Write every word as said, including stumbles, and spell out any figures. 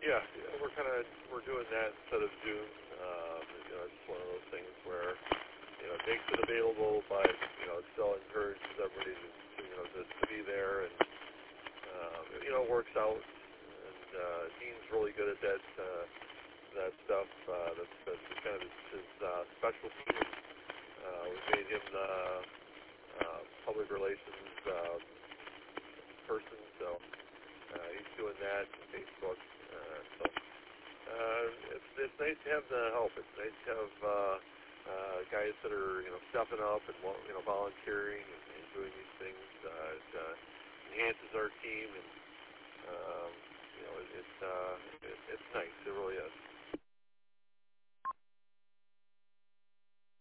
Yeah, yeah, we're kind of we're doing that instead of Zoom. Um, you know, it's one of those things where you know it makes it available, but you know it still encourages everybody to, to you know to, to be there, and um, you know it works out. And uh, Dean's really good at that uh, that stuff. Uh, that's, that's kind of his, his uh, specialty. Uh, we made him the uh, public relations uh, person, so uh, he's doing that on Facebook. Uh, so. Uh, it's, it's nice to have the help. It's nice to have uh, uh, guys that are you know stepping up and you know volunteering and, and doing these things. Uh, it uh, enhances our team, and um, you know it, it's uh, it, it's nice. It really is.